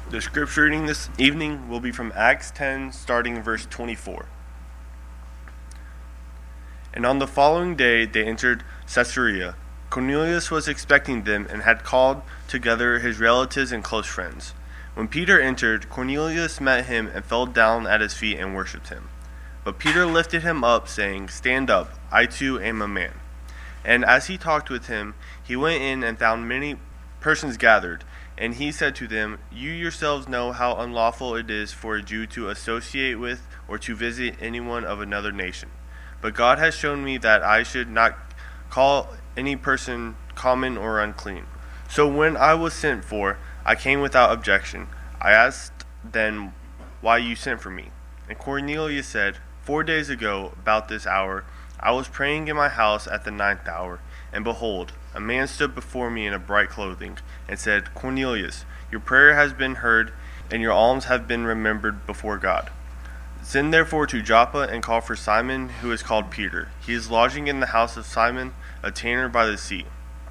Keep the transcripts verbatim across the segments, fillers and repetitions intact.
The scripture reading this evening will be from Acts ten, starting verse twenty-four. And on the following day they entered Caesarea. Cornelius was expecting them and had called together his relatives and close friends. When Peter entered, Cornelius met him and fell down at his feet and worshipped him. But Peter lifted him up, saying, "Stand up, I too am a man." And as he talked with him, he went in and found many persons gathered. And he said to them, "You yourselves know how unlawful it is for a Jew to associate with or to visit anyone of another nation. But God has shown me that I should not call any person common or unclean. So when I was sent for, I came without objection. I asked then why you sent for me. And Cornelius said, Four days ago, about this hour, I was praying in my house at the ninth hour, and behold, a man stood before me in a bright clothing, and said, Cornelius, your prayer has been heard, and your alms have been remembered before God. Send therefore to Joppa, and call for Simon, who is called Peter. He is lodging in the house of Simon, a tanner by the sea.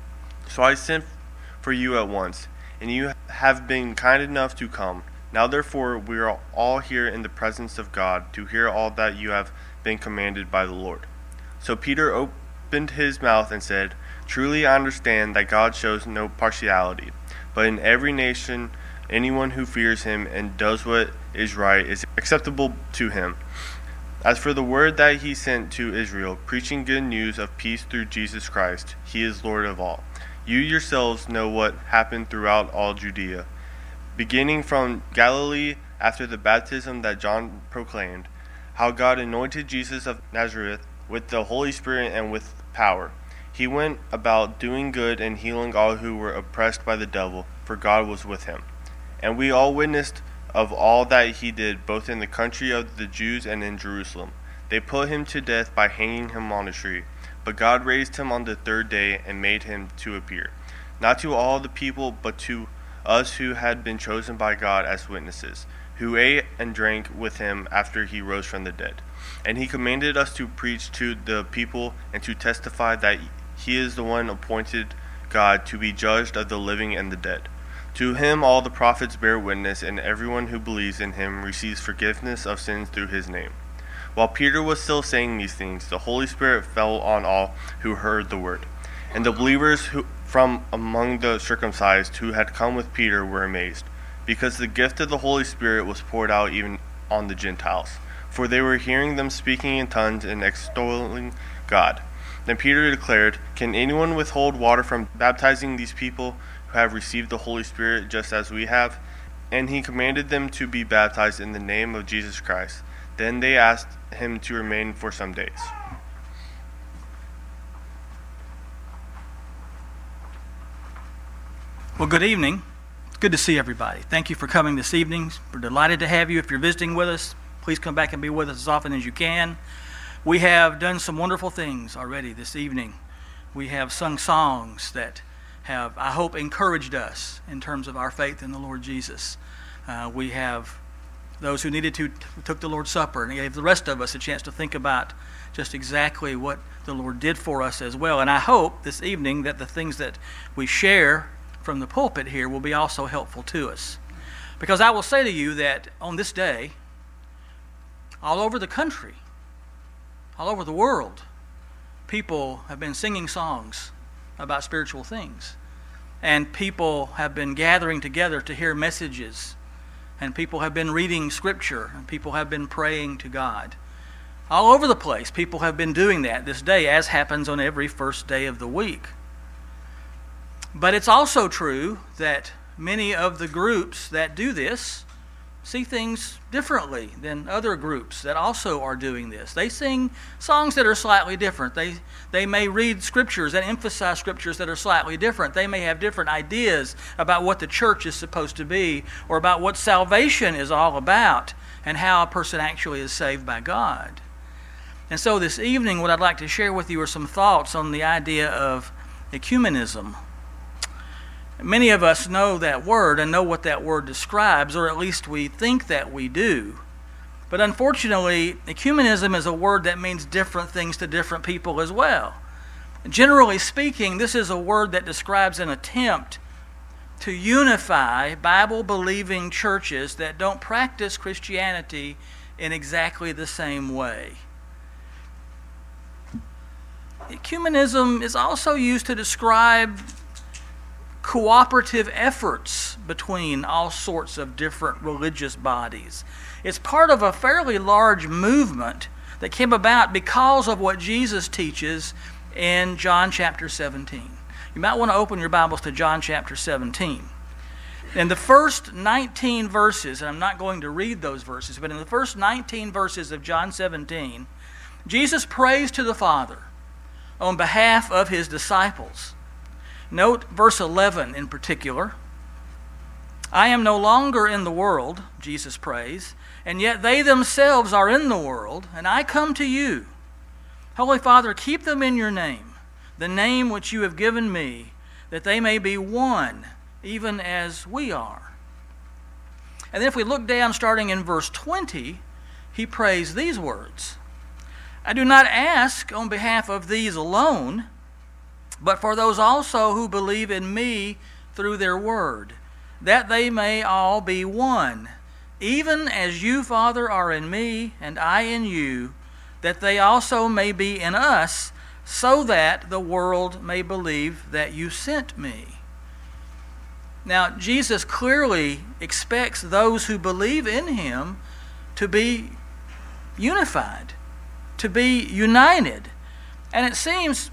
So I sent for you at once, and you have been kind enough to come. Now therefore we are all here in the presence of God, to hear all that you have been commanded by the Lord. So Peter opened his mouth and said, Truly I understand that God shows no partiality, but in every nation anyone who fears him and does what is right is acceptable to him. As for the word that he sent to Israel, preaching good news of peace through Jesus Christ, he is Lord of all. You yourselves know what happened throughout all Judea, beginning from Galilee after the baptism that John proclaimed, how God anointed Jesus of Nazareth with the Holy Spirit and with power. He went about doing good and healing all who were oppressed by the devil, for God was with him. And we all witnessed of all that he did, both in the country of the Jews and in Jerusalem. They put him to death by hanging him on a tree. But God raised him on the third day and made him to appear, not to all the people, but to us who had been chosen by God as witnesses, who ate and drank with him after he rose from the dead. And he commanded us to preach to the people and to testify that he is the one appointed God to be judged of the living and the dead. To him all the prophets bear witness, and everyone who believes in him receives forgiveness of sins through his name. While Peter was still saying these things, the Holy Spirit fell on all who heard the word. And the believers who, from among the circumcised who had come with Peter were amazed, because the gift of the Holy Spirit was poured out even on the Gentiles. For they were hearing them speaking in tongues and extolling God. Then Peter declared, Can anyone withhold water from baptizing these people who have received the Holy Spirit just as we have? And he commanded them to be baptized in the name of Jesus Christ. Then they asked him to remain for some days. Well, good evening. It's good to see everybody. Thank you for coming this evening. We're delighted to have you. If you're visiting with us, please come back and be with us as often as you can. We have done some wonderful things already this evening. We have sung songs that have, I hope, encouraged us in terms of our faith in the Lord Jesus. Uh, we have those who needed to took the Lord's Supper, and gave the rest of us a chance to think about just exactly what the Lord did for us as well. And I hope this evening that the things that we share from the pulpit here will be also helpful to us. Because I will say to you that on this day, all over the country, all over the world, people have been singing songs about spiritual things. And people have been gathering together to hear messages. And people have been reading Scripture. And people have been praying to God. All over the place, people have been doing that this day, as happens on every first day of the week. But it's also true that many of the groups that do this see things differently than other groups that also are doing this. They sing songs that are slightly different. They they may read scriptures and emphasize scriptures that are slightly different. They may have different ideas about what the church is supposed to be, or about what salvation is all about, and how a person actually is saved by God. And so this evening, what I'd like to share with you are some thoughts on the idea of ecumenism. Many of us know that word and know what that word describes, or at least we think that we do. But unfortunately, ecumenism is a word that means different things to different people as well. Generally speaking, this is a word that describes an attempt to unify Bible-believing churches that don't practice Christianity in exactly the same way. Ecumenism is also used to describe cooperative efforts between all sorts of different religious bodies. It's part of a fairly large movement that came about because of what Jesus teaches in John chapter seventeen. You might want to open your Bibles to John chapter seventeen. In the first nineteen verses, and I'm not going to read those verses, but in the first nineteen verses of John seventeen, Jesus prays to the Father on behalf of his disciples. Note verse eleven in particular. I am no longer in the world, Jesus prays, and yet they themselves are in the world, and I come to you. Holy Father, keep them in your name, the name which you have given me, that they may be one, even as we are. And then if we look down starting in verse twenty, he prays these words. I do not ask on behalf of these alone, but for those also who believe in me through their word, that they may all be one, even as you, Father, are in me, and I in you, that they also may be in us, so that the world may believe that you sent me. Now, Jesus clearly expects those who believe in him to be unified, to be united. And it seems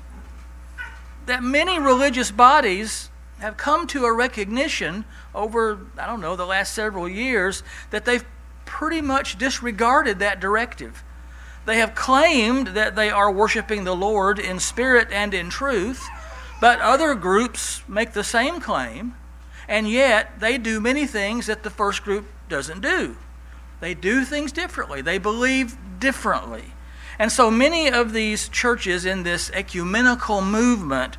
that many religious bodies have come to a recognition over, I don't know, the last several years that they've pretty much disregarded that directive. They have claimed that they are worshiping the Lord in spirit and in truth, but other groups make the same claim, and yet they do many things that the first group doesn't do. They do things differently. They believe differently. And so many of these churches in this ecumenical movement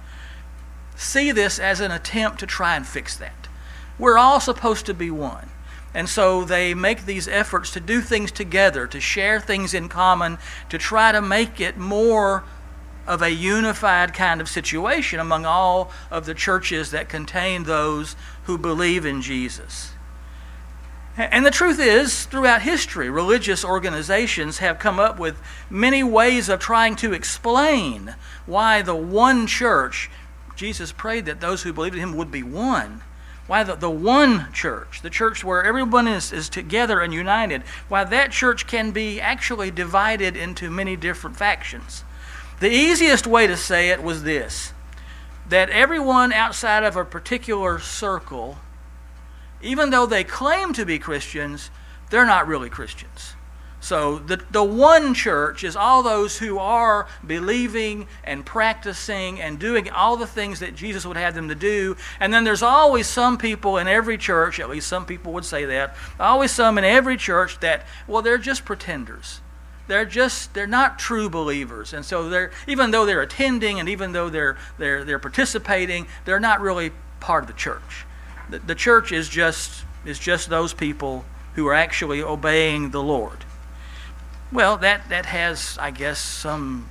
see this as an attempt to try and fix that. We're all supposed to be one. And so they make these efforts to do things together, to share things in common, to try to make it more of a unified kind of situation among all of the churches that contain those who believe in Jesus. And the truth is, throughout history, religious organizations have come up with many ways of trying to explain why the one church, Jesus prayed that those who believed in him would be one. Why the, the one church, the church where everyone is, is together and united, why that church can be actually divided into many different factions. The easiest way to say it was this, that everyone outside of a particular circle, even though they claim to be Christians, they're not really Christians. So the, the one church is all those who are believing and practicing and doing all the things that Jesus would have them to do. And then there's always some people in every church, at least some people would say that, always some in every church that, well, they're just pretenders. They're just, they're not true believers. And so they're, even though they're attending and even though they're, they're, they're participating, they're not really part of the church. The, the church is just, is just those people who are actually obeying the Lord. Well, that, that has, I guess, some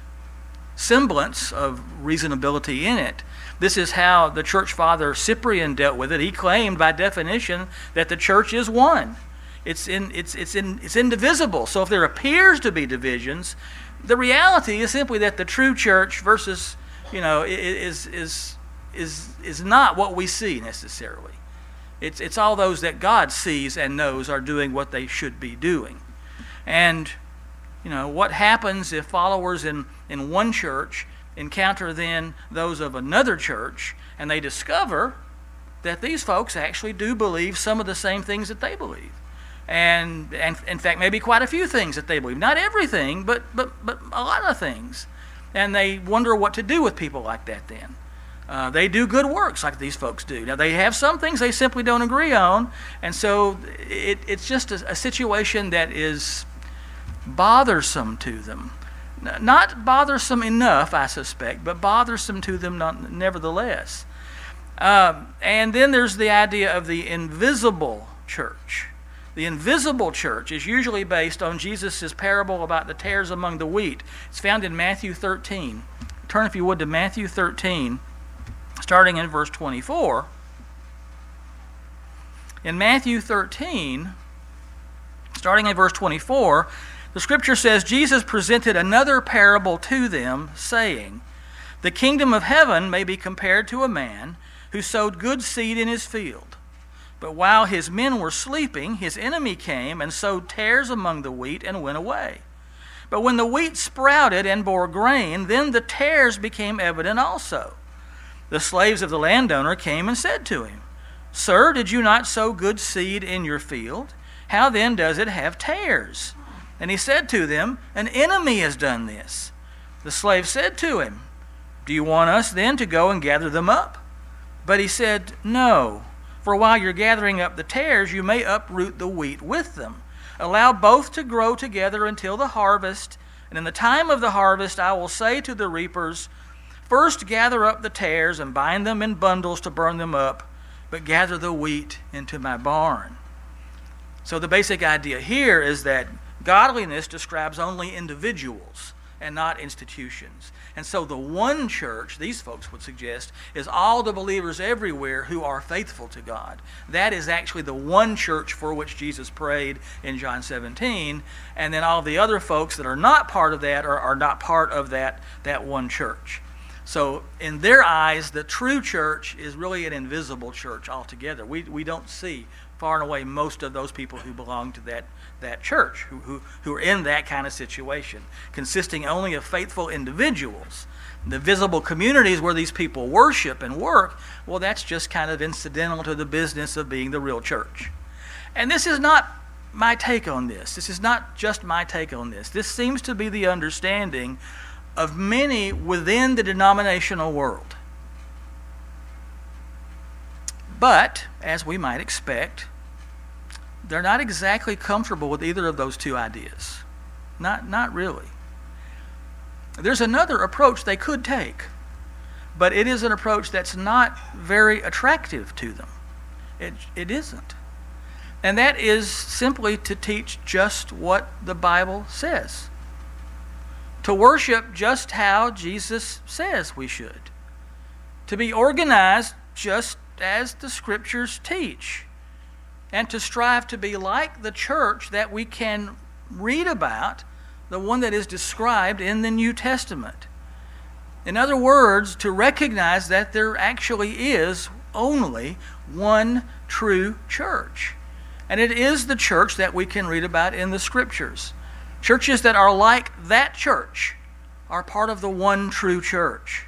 semblance of reasonability in it. This is how the church father Cyprian dealt with it. He claimed by definition that the church is one. It's in, it's, it's in, it's indivisible. So if there appears to be divisions, the reality is simply that the true church versus, you know, is is is is not what we see necessarily. It's it's all those that God sees and knows are doing what they should be doing. And, you know, what happens if followers in, in one church encounter then those of another church and they discover that these folks actually do believe some of the same things that they believe. And, and in fact, maybe quite a few things that they believe. Not everything, but, but, but a lot of things. And they wonder what to do with people like that then. Uh, they do good works like these folks do. Now, they have some things they simply don't agree on. And so it, it's just a, a situation that is bothersome to them. Not bothersome enough, I suspect, but bothersome to them not, nevertheless. Um, and then there's the idea of the invisible church. The invisible church is usually based on Jesus' parable about the tares among the wheat. It's found in Matthew thirteen. Turn, if you would, to Matthew thirteen, starting in verse twenty-four. In Matthew thirteen, starting in verse twenty-four, the scripture says, Jesus presented another parable to them, saying, "The kingdom of heaven may be compared to a man who sowed good seed in his field. But while his men were sleeping, his enemy came and sowed tares among the wheat and went away. But when the wheat sprouted and bore grain, then the tares became evident also. The slaves of the landowner came and said to him, 'Sir, did you not sow good seed in your field? How then does it have tares?' And he said to them, 'An enemy has done this.' The slave said to him, 'Do you want us then to go and gather them up?' But he said, 'No. For while you're gathering up the tares, you may uproot the wheat with them. Allow both to grow together until the harvest. And in the time of the harvest, I will say to the reapers, first gather up the tares and bind them in bundles to burn them up, but gather the wheat into my barn.'" So the basic idea here is that godliness describes only individuals and not institutions. And so the one church, these folks would suggest, is all the believers everywhere who are faithful to God. That is actually the one church for which Jesus prayed in John seventeen. And then all the other folks that are not part of that are, are not part of that, that one church. So in their eyes, the true church is really an invisible church altogether. We, we don't see far and away most of those people who belong to that, that church, who, who, who are in that kind of situation, consisting only of faithful individuals. The visible communities where these people worship and work, well, that's just kind of incidental to the business of being the real church. And this is not my take on this. This is not just my take on this. This seems to be the understanding of many within the denominational world. But, as we might expect, they're not exactly comfortable with either of those two ideas. Not, not really. There's another approach they could take, but it is an approach that's not very attractive to them. It, it isn't. And that is simply to teach just what the Bible says. To worship just how Jesus says we should. To be organized just as the Scriptures teach, and to strive to be like the church that we can read about, the one that is described in the New Testament. In other words, to recognize that there actually is only one true church. And it is the church that we can read about in the Scriptures. Churches that are like that church are part of the one true church.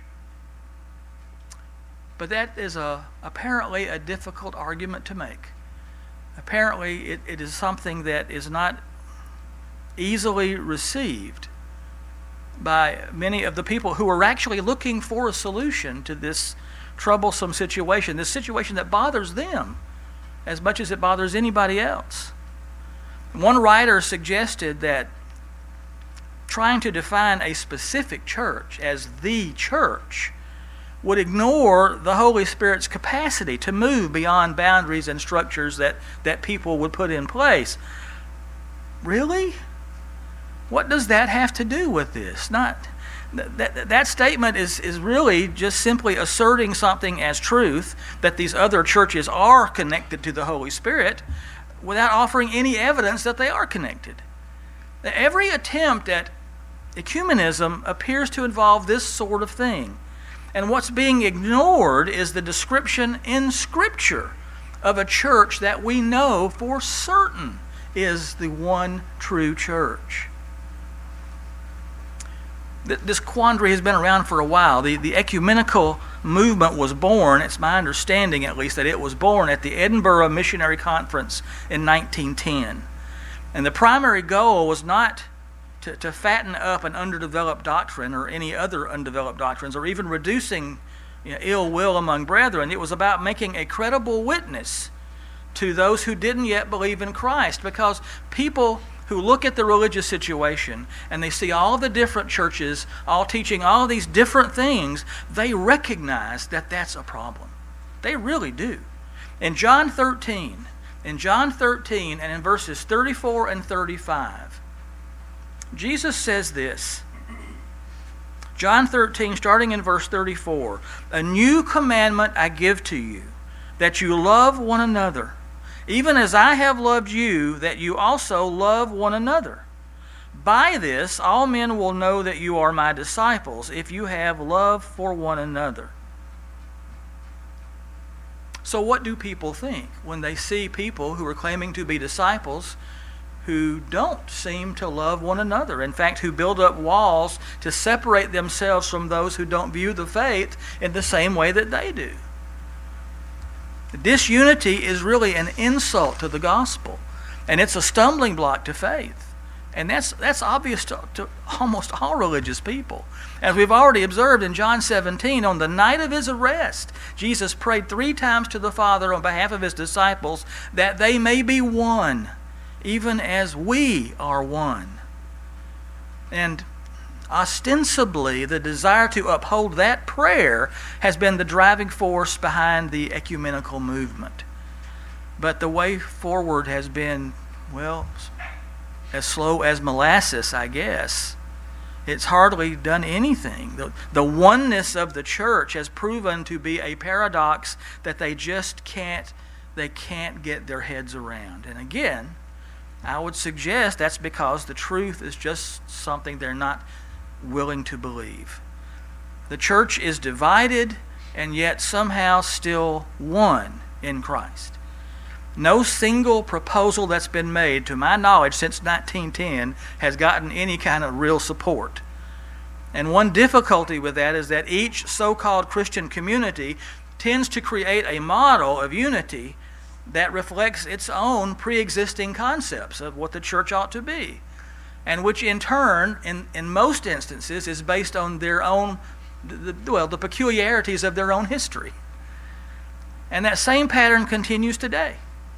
But that is a, apparently a difficult argument to make. Apparently it, it is something that is not easily received by many of the people who are actually looking for a solution to this troublesome situation, this situation that bothers them as much as it bothers anybody else. One writer suggested that trying to define a specific church as the church would ignore the Holy Spirit's capacity to move beyond boundaries and structures that, that people would put in place. Really? What does that have to do with this? Not that, that, that statement is, is really just simply asserting something as truth, that these other churches are connected to the Holy Spirit, without offering any evidence that they are connected. Every attempt at ecumenism appears to involve this sort of thing. And what's being ignored is the description in Scripture of a church that we know for certain is the one true church. This quandary has been around for a while. The, the ecumenical movement was born, it's my understanding at least, that it was born at the Edinburgh Missionary Conference in nineteen ten. And the primary goal was not To, to fatten up an underdeveloped doctrine or any other undeveloped doctrines, or even reducing you know, ill will among brethren. It was about making a credible witness to those who didn't yet believe in Christ, because people who look at the religious situation and they see all the different churches all teaching all these different things, they recognize that that's a problem. They really do. In John thirteen, in John thirteen and in verses thirty-four and thirty-five, Jesus says this, John thirteen, starting in verse thirty-four, "A new commandment I give to you, that you love one another, even as I have loved you, that you also love one another. By this all men will know that you are my disciples, if you have love for one another. So what do people think when they see people who are claiming to be disciples who don't seem to love one another? In fact, who build up walls to separate themselves from those who don't view the faith in the same way that they do. Disunity is really an insult to the gospel, and it's a stumbling block to faith. And that's that's obvious to, to almost all religious people. As we've already observed in John seventeen, on the night of his arrest, Jesus prayed three times to the Father on behalf of his disciples that they may be one, even as we are one. And ostensibly, the desire to uphold that prayer has been the driving force behind the ecumenical movement. But the way forward has been, well, as slow as molasses, I guess. It's hardly done anything. The, the oneness of the church has proven to be a paradox that they just can't, they can't get their heads around. And again, I would suggest that's because the truth is just something they're not willing to believe. The church is divided and yet somehow still one in Christ. No single proposal that's been made, to my knowledge, since nineteen ten has gotten any kind of real support. And one difficulty with that is that each so-called Christian community tends to create a model of unity that reflects its own pre-existing concepts of what the church ought to be, and which in turn, in, in most instances, is based on their own, the, well, the peculiarities of their own history. And that same pattern continues today.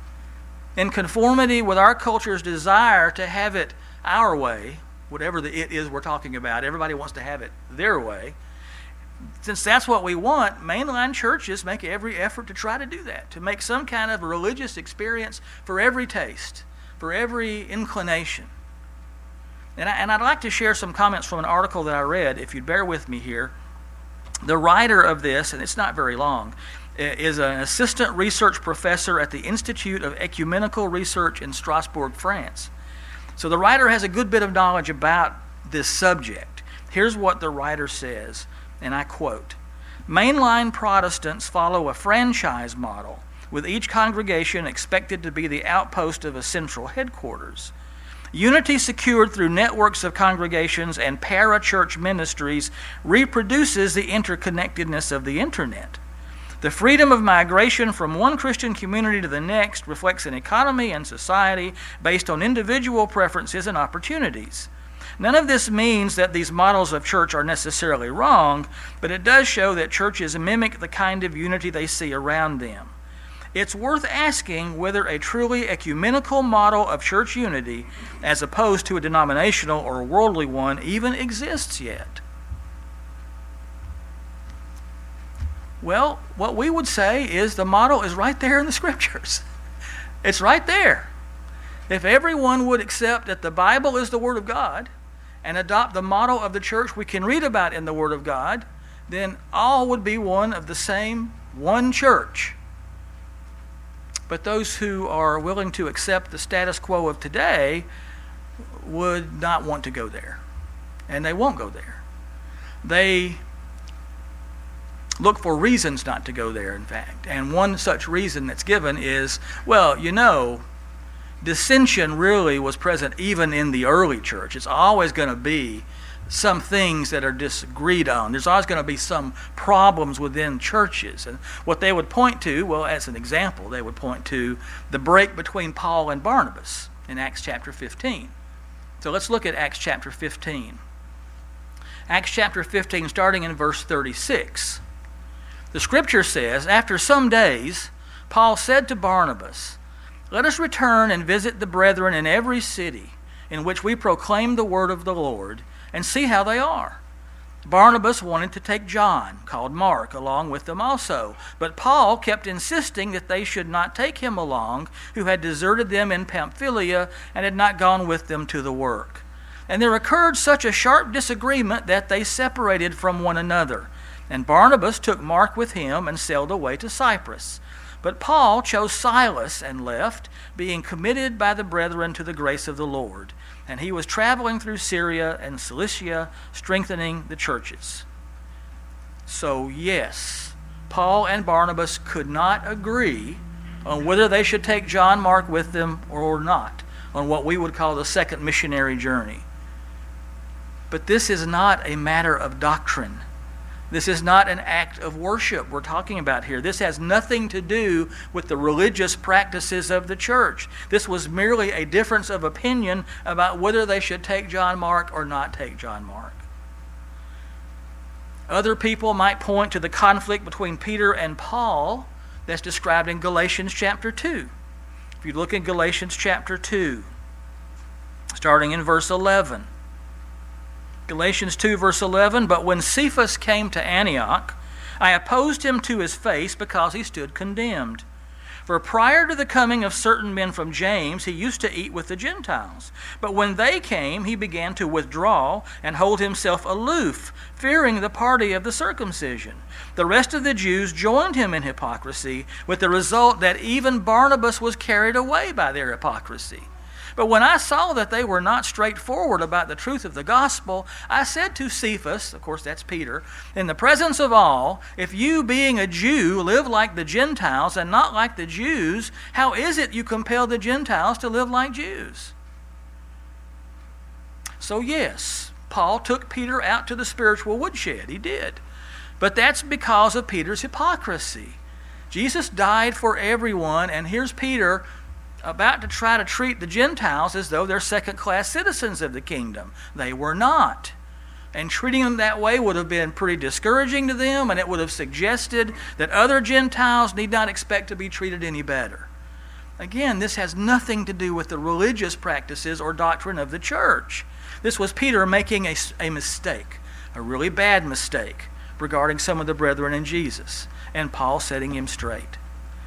In conformity with our culture's desire to have it our way, whatever the it is we're talking about, everybody wants to have it their way. Since that's what we want, mainline churches make every effort to try to do that, to make some kind of a religious experience for every taste, for every inclination. And, I, and I'd like to share some comments from an article that I read, if you'd bear with me here. The writer of this, and it's not very long, is an assistant research professor at the Institute of Ecumenical Research in Strasbourg, France. So the writer has a good bit of knowledge about this subject. Here's what the writer says, and I quote, "Mainline Protestants follow a franchise model, with each congregation expected to be the outpost of a central headquarters. Unity secured through networks of congregations and para-church ministries reproduces the interconnectedness of the internet. The freedom of migration from one Christian community to the next reflects an economy and society based on individual preferences and opportunities. None of this means that these models of church are necessarily wrong, but it does show that churches mimic the kind of unity they see around them. It's worth asking whether a truly ecumenical model of church unity, as opposed to a denominational or worldly one, even exists yet." Well, what we would say is the model is right there in the Scriptures. It's right there. If everyone would accept that the Bible is the Word of God and adopt the model of the church we can read about in the Word of God, then all would be one of the same one church. But those who are willing to accept the status quo of today would not want to go there. And they won't go there. They look for reasons not to go there, in fact. And one such reason that's given is, well, you know, dissension really was present even in the early church. It's always going to be some things that are disagreed on. There's always going to be some problems within churches. And what they would point to, well, as an example, they would point to the break between Paul and Barnabas in Acts chapter fifteen. So let's look at Acts chapter fifteen. Acts chapter fifteen, starting in verse thirty-six. The Scripture says, "After some days, Paul said to Barnabas, 'Let us return and visit the brethren in every city in which we proclaim the word of the Lord, and see how they are.' Barnabas wanted to take John, called Mark, along with them also, but Paul kept insisting that they should not take him along, who had deserted them in Pamphylia and had not gone with them to the work. And there occurred such a sharp disagreement that they separated from one another. And Barnabas took Mark with him and sailed away to Cyprus. But Paul chose Silas and left, being committed by the brethren to the grace of the Lord. And he was traveling through Syria and Cilicia, strengthening the churches. So yes, Paul and Barnabas could not agree on whether they should take John Mark with them or not, on what we would call the second missionary journey. But this is not a matter of doctrine. This is not an act of worship we're talking about here. This has nothing to do with the religious practices of the church. This was merely a difference of opinion about whether they should take John Mark or not take John Mark. Other people might point to the conflict between Peter and Paul that's described in Galatians chapter two. If you look in Galatians chapter two, starting in verse eleven. Galatians two, verse eleven, "But when Cephas came to Antioch, I opposed him to his face because he stood condemned. For prior to the coming of certain men from James, he used to eat with the Gentiles. But when they came, he began to withdraw and hold himself aloof, fearing the party of the circumcision. The rest of the Jews joined him in hypocrisy, with the result that even Barnabas was carried away by their hypocrisy. But when I saw that they were not straightforward about the truth of the gospel, I said to Cephas," of course that's Peter, "in the presence of all, if you, being a Jew, live like the Gentiles and not like the Jews, how is it you compel the Gentiles to live like Jews?" So yes, Paul took Peter out to the spiritual woodshed. He did. But that's because of Peter's hypocrisy. Jesus died for everyone, and here's Peter about to try to treat the Gentiles as though they're second-class citizens of the kingdom. They were not. And treating them that way would have been pretty discouraging to them, and it would have suggested that other Gentiles need not expect to be treated any better. Again, this has nothing to do with the religious practices or doctrine of the church. This was Peter making a, a mistake, a really bad mistake, regarding some of the brethren in Jesus, and Paul setting him straight.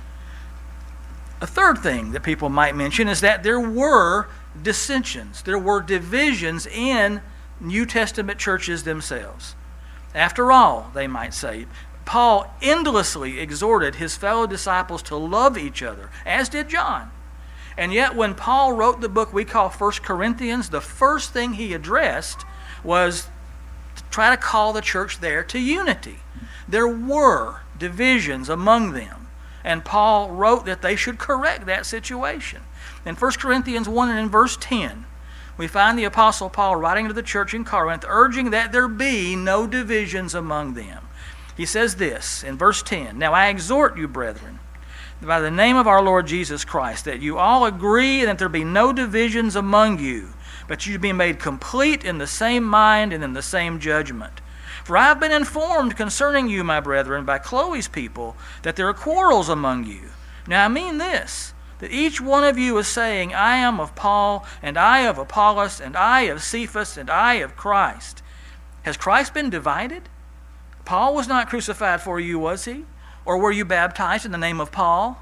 A third thing that people might mention is that there were dissensions, there were divisions in New Testament churches themselves. After all, they might say, Paul endlessly exhorted his fellow disciples to love each other, as did John. And yet when Paul wrote the book we call First Corinthians, the first thing he addressed was to try to call the church there to unity. There were divisions among them. And Paul wrote that they should correct that situation. In First Corinthians one and in verse ten, we find the Apostle Paul writing to the church in Corinth, urging that there be no divisions among them. He says this in verse ten, "Now I exhort you, brethren, by the name of our Lord Jesus Christ, that you all agree and that there be no divisions among you, but you be made complete in the same mind and in the same judgment. For I have been informed concerning you, my brethren, by Chloe's people, that there are quarrels among you. Now I mean this, that each one of you is saying, I am of Paul, and I of Apollos, and I of Cephas, and I of Christ. Has Christ been divided? Paul was not crucified for you, was he? Or were you baptized in the name of Paul?"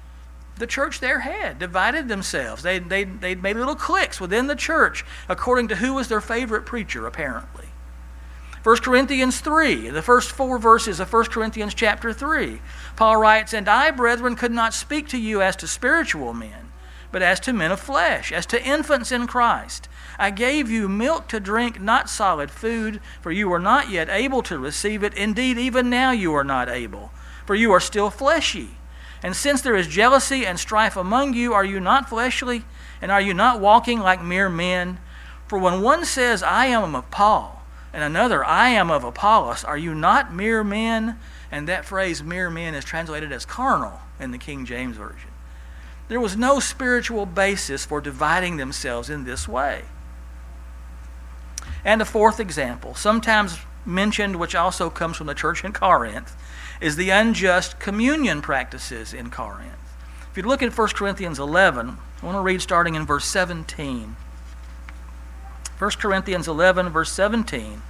The church there had divided themselves. They they they made little cliques within the church according to who was their favorite preacher, apparently. First Corinthians three, the first four verses of First Corinthians chapter three, Paul writes, "And I, brethren, could not speak to you as to spiritual men, but as to men of flesh, as to infants in Christ. I gave you milk to drink, not solid food, for you were not yet able to receive it. Indeed, even now you are not able, for you are still fleshy. And since there is jealousy and strife among you, are you not fleshly? And are you not walking like mere men? For when one says, I am of Paul, and another, I am of Apollos, are you not mere men?" And that phrase, mere men, is translated as carnal in the King James Version. There was no spiritual basis for dividing themselves in this way. And a fourth example, sometimes mentioned, which also comes from the church in Corinth, is the unjust communion practices in Corinth. If you look at First Corinthians eleven, I want to read starting in verse seventeen. First Corinthians eleven, verse seventeen.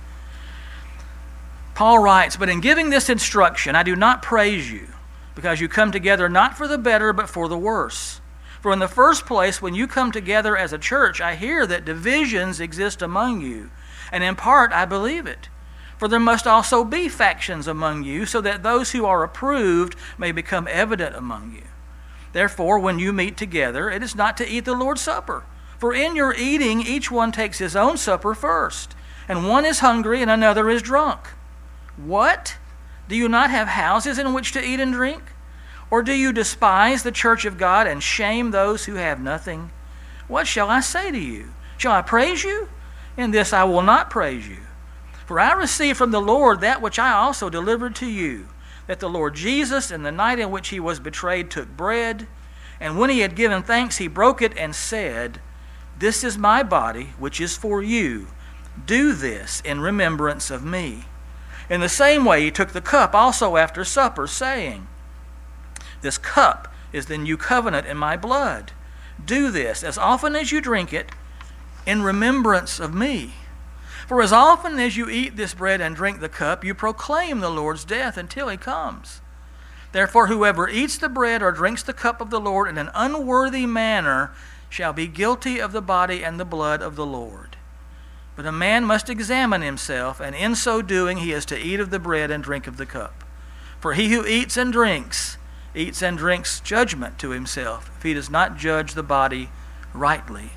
Paul writes, "But in giving this instruction, I do not praise you, because you come together not for the better, but for the worse. For in the first place, when you come together as a church, I hear that divisions exist among you, and in part I believe it. For there must also be factions among you, so that those who are approved may become evident among you. Therefore, when you meet together, it is not to eat the Lord's Supper. For in your eating, each one takes his own supper first, and one is hungry and another is drunk. What? Do you not have houses in which to eat and drink? Or do you despise the church of God and shame those who have nothing? What shall I say to you? Shall I praise you? In this I will not praise you. For I received from the Lord that which I also delivered to you, that the Lord Jesus, in the night in which he was betrayed, took bread, and when he had given thanks, he broke it and said, This is my body, which is for you. Do this in remembrance of me. In the same way he took the cup also after supper, saying, This cup is the new covenant in my blood. Do this as often as you drink it in remembrance of me. For as often as you eat this bread and drink the cup, you proclaim the Lord's death until he comes. Therefore, whoever eats the bread or drinks the cup of the Lord in an unworthy manner shall be guilty of the body and the blood of the Lord. But a man must examine himself, and in so doing he is to eat of the bread and drink of the cup. For he who eats and drinks, eats and drinks judgment to himself, if he does not judge the body rightly.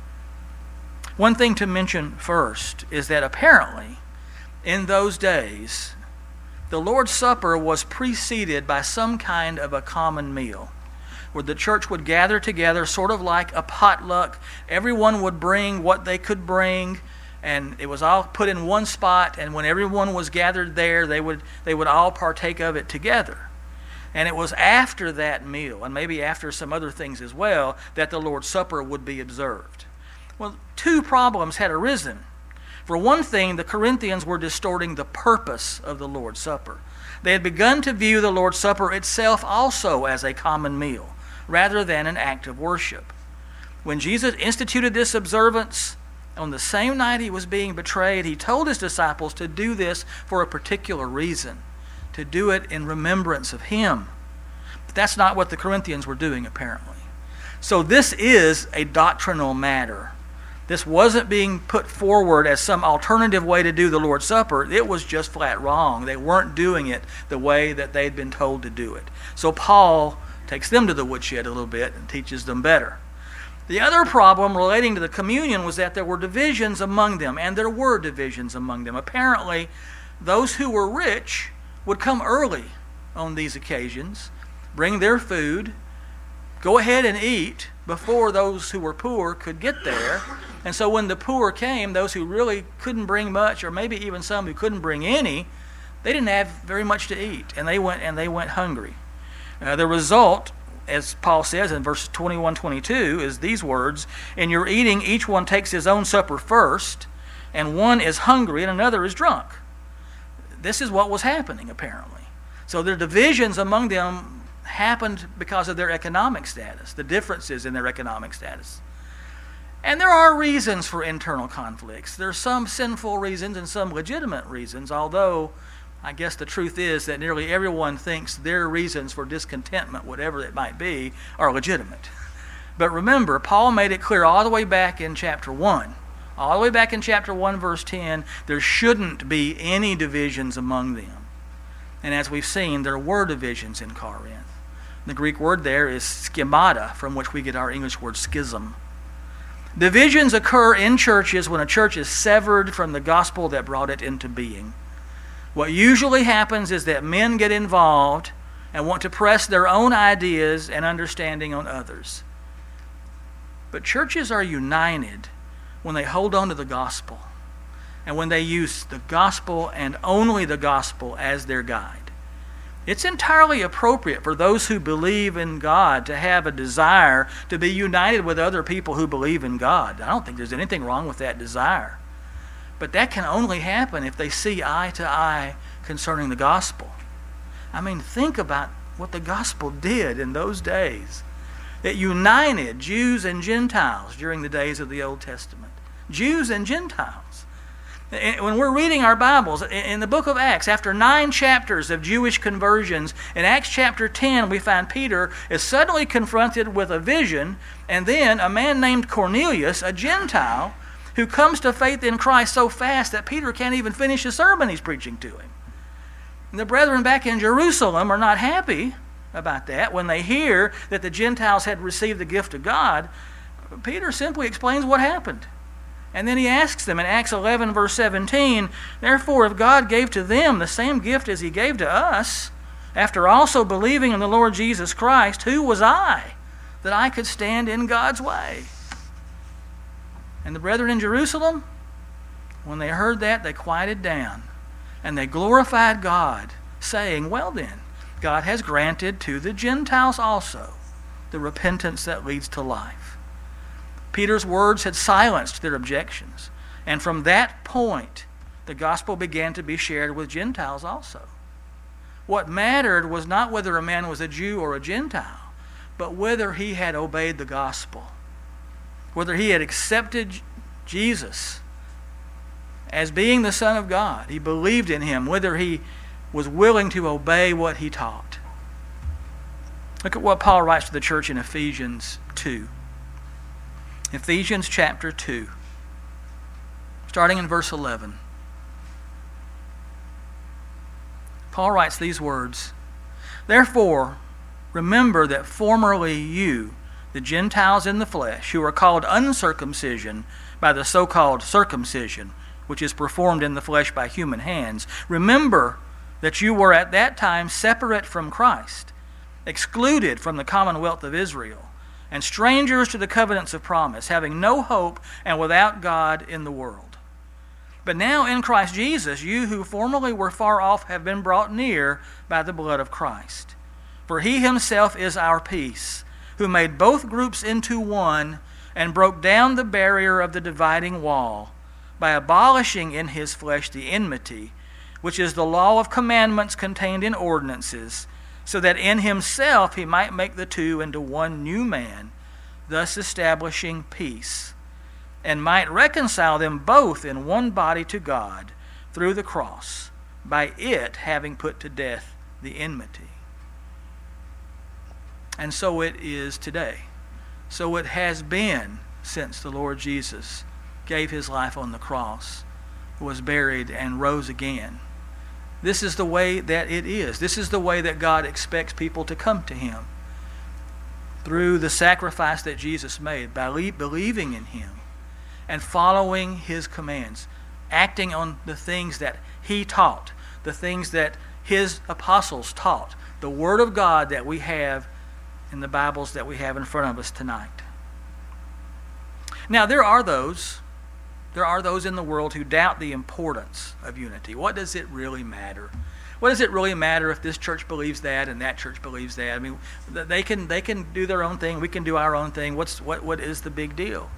One thing to mention first is that apparently, in those days, the Lord's Supper was preceded by some kind of a common meal, where the church would gather together sort of like a potluck. Everyone would bring what they could bring, and it was all put in one spot, and when everyone was gathered there, they would they would all partake of it together. And it was after that meal, and maybe after some other things as well, that the Lord's Supper would be observed. Well, two problems had arisen. For one thing, the Corinthians were distorting the purpose of the Lord's Supper. They had begun to view the Lord's Supper itself also as a common meal, rather than an act of worship. When Jesus instituted this observance, on the same night he was being betrayed, he told his disciples to do this for a particular reason, to do it in remembrance of him. But that's not what the Corinthians were doing, apparently. So this is a doctrinal matter. This wasn't being put forward as some alternative way to do the Lord's Supper. It was just flat wrong. They weren't doing it the way that they'd been told to do it. So Paul takes them to the woodshed a little bit and teaches them better. The other problem relating to the communion was that there were divisions among them, and there were divisions among them. Apparently, those who were rich would come early on these occasions, bring their food, go ahead and eat before those who were poor could get there. And so when the poor came, those who really couldn't bring much, or maybe even some who couldn't bring any, they didn't have very much to eat, and they went and they went hungry. Uh, the result, as Paul says in verse twenty-one twenty-two, is these words, In your eating, each one takes his own supper first, and one is hungry and another is drunk. This is what was happening, apparently. So their divisions among them happened because of their economic status, the differences in their economic status. And there are reasons for internal conflicts. There are some sinful reasons and some legitimate reasons, although I guess the truth is that nearly everyone thinks their reasons for discontentment, whatever it might be, are legitimate. But remember, Paul made it clear all the way back in chapter one, all the way back in chapter one, verse ten, there shouldn't be any divisions among them. And as we've seen, there were divisions in Corinth. The Greek word there is schemata, from which we get our English word schism. Divisions occur in churches when a church is severed from the gospel that brought it into being. What usually happens is that men get involved and want to press their own ideas and understanding on others. But churches are united when they hold on to the gospel and when they use the gospel and only the gospel as their guide. It's entirely appropriate for those who believe in God to have a desire to be united with other people who believe in God. I don't think there's anything wrong with that desire. But that can only happen if they see eye to eye concerning the gospel. I mean, think about what the gospel did in those days. It united Jews and Gentiles during the days of the Old Testament. Jews and Gentiles. When we're reading our Bibles, in the book of Acts, after nine chapters of Jewish conversions, in Acts chapter ten, we find Peter is suddenly confronted with a vision, and then a man named Cornelius, a Gentile, who comes to faith in Christ so fast that Peter can't even finish the sermon he's preaching to him. And the brethren back in Jerusalem are not happy about that. When they hear that the Gentiles had received the gift of God, Peter simply explains what happened. And then he asks them in Acts eleven, verse seventeen, "Therefore, if God gave to them the same gift as he gave to us, after also believing in the Lord Jesus Christ, who was I that I could stand in God's way?" And the brethren in Jerusalem, when they heard that, they quieted down and they glorified God, saying, "Well then, God has granted to the Gentiles also the repentance that leads to life." Peter's words had silenced their objections, and from that point, the gospel began to be shared with Gentiles also. What mattered was not whether a man was a Jew or a Gentile, but whether he had obeyed the gospel, whether he had accepted Jesus as being the Son of God. He believed in him, whether he was willing to obey what he taught. Look at what Paul writes to the church in Ephesians two. Ephesians chapter two, starting in verse eleven. Paul writes these words, "Therefore, remember that formerly you, the Gentiles in the flesh, who are called uncircumcision by the so-called circumcision, which is performed in the flesh by human hands, remember that you were at that time separate from Christ, excluded from the commonwealth of Israel, and strangers to the covenants of promise, having no hope and without God in the world. But now in Christ Jesus, you who formerly were far off have been brought near by the blood of Christ. For he himself is our peace, who made both groups into one and broke down the barrier of the dividing wall by abolishing in his flesh the enmity, which is the law of commandments contained in ordinances, so that in himself he might make the two into one new man, thus establishing peace, and might reconcile them both in one body to God through the cross, by it having put to death the enmity." And so it is today. So it has been since the Lord Jesus gave his life on the cross, was buried, and rose again. This is the way that it is. This is the way that God expects people to come to him, through the sacrifice that Jesus made, by believing in him and following his commands, acting on the things that he taught, the things that his apostles taught, the Word of God that we have in the Bibles that we have in front of us tonight. Now, there are those, there are those in the world who doubt the importance of unity. What does it really matter? What does it really matter if this church believes that and that church believes that? I mean, they can they can do their own thing. We can do our own thing. What's what what is the big deal?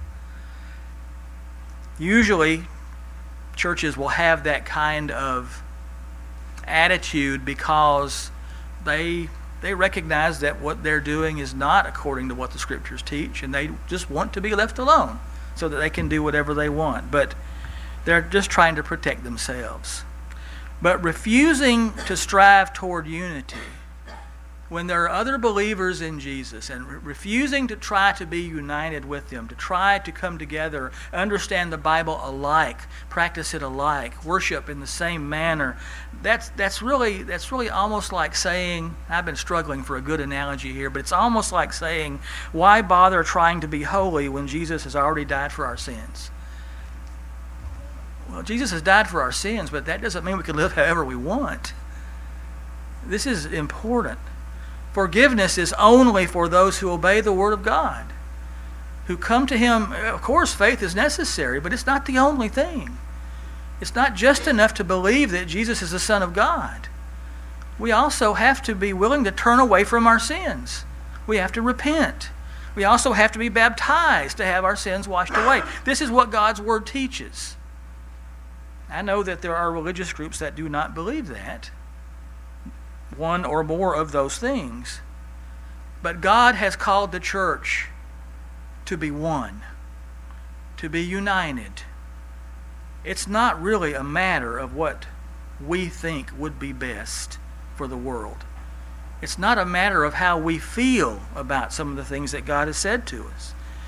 Usually, churches will have that kind of attitude because they they recognize that what they're doing is not according to what the Scriptures teach, and they just want to be left alone so that they can do whatever they want. But they're just trying to protect themselves. But refusing to strive toward unity when there are other believers in Jesus, and re- refusing to try to be united with them, to try to come together, understand the Bible alike, practice it alike, worship in the same manner, that's that's really that's really almost like saying, I've been struggling for a good analogy here, but it's almost like saying, why bother trying to be holy when Jesus has already died for our sins? Well, Jesus has died for our sins, but that doesn't mean we can live however we want. This is important. Forgiveness is only for those who obey the Word of God, who come to him. Of course, faith is necessary, but it's not the only thing. It's not just enough to believe that Jesus is the Son of God. We also have to be willing to turn away from our sins. We have to repent. We also have to be baptized to have our sins washed away. This is what God's Word teaches. I know that there are religious groups that do not believe that, one or more of those things. But God has called the church to be one, to be united. It's not really a matter of what we think would be best for the world. It's not a matter of how we feel about some of the things that God has said to us.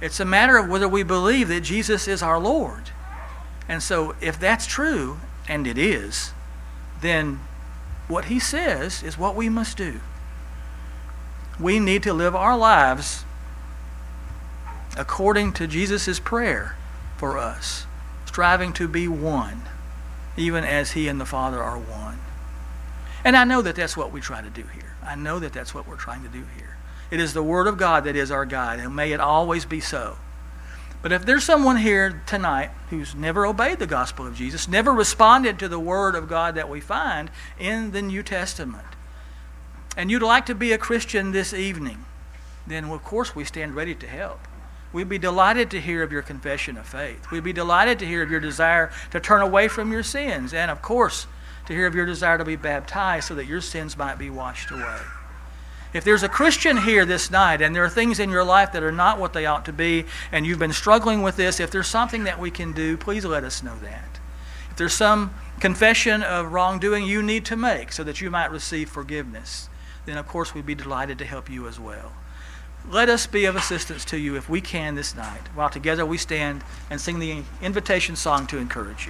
It's a matter of whether we believe that Jesus is our Lord. And so if that's true, and it is, then what he says is what we must do. We need to live our lives according to Jesus' prayer for us, striving to be one, even as he and the Father are one. And I know that that's what we try to do here. I know that that's what we're trying to do here. It is the Word of God that is our guide, and may it always be so. But if there's someone here tonight who's never obeyed the gospel of Jesus, never responded to the Word of God that we find in the New Testament, and you'd like to be a Christian this evening, then of course we stand ready to help. We'd be delighted to hear of your confession of faith. We'd be delighted to hear of your desire to turn away from your sins, and of course to hear of your desire to be baptized so that your sins might be washed away. If there's a Christian here this night and there are things in your life that are not what they ought to be, and you've been struggling with this, if there's something that we can do, please let us know that. If there's some confession of wrongdoing you need to make so that you might receive forgiveness, then of course we'd be delighted to help you as well. Let us be of assistance to you if we can this night, while together we stand and sing the invitation song to encourage you.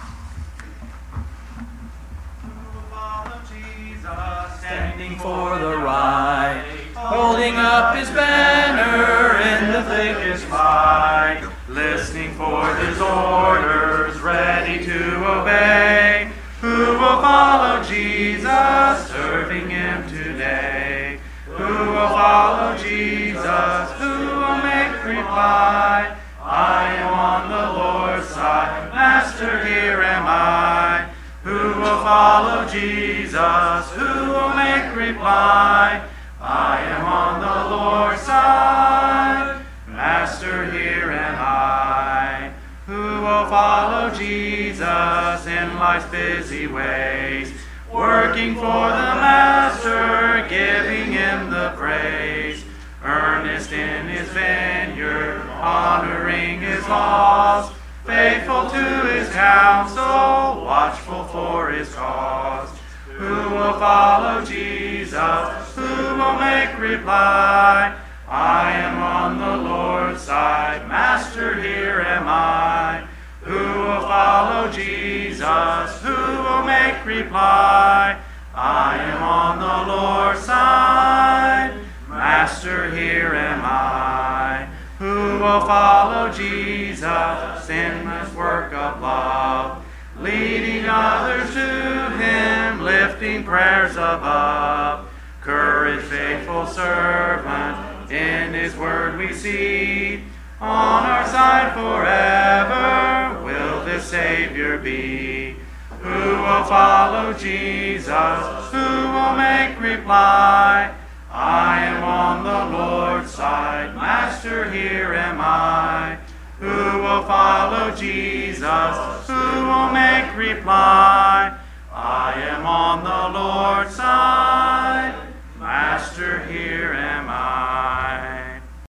Standing for the right, holding up his banner in the thickest fight, listening for his orders, ready to obey. Who will follow Jesus, serving him today? Who will follow Jesus? Who will make reply? I am on the Lord's side, Master, here am I. Who will follow Jesus? Who will make reply? I am on the Lord's side. Master, here am I. Who will follow Jesus in life's busy ways? Working for the Master, giving him the praise. Earnest in his vineyard, honoring his laws. Faithful to his counsel, watchful for his cause. Who will follow Jesus? Who will make reply? I am on the Lord's side, Master, here am I. Who will follow Jesus? Who will make reply? I am on the Lord's side, Master, here am I. Who will follow Jesus in this work of love, leading others to him, lifting prayers above? Courage, faithful servant, in his word we see. On our side forever will this Savior be. Who will follow Jesus? Who will make reply? I am on the Lord's side, Master, here am I. Who will follow Jesus? Who will make reply?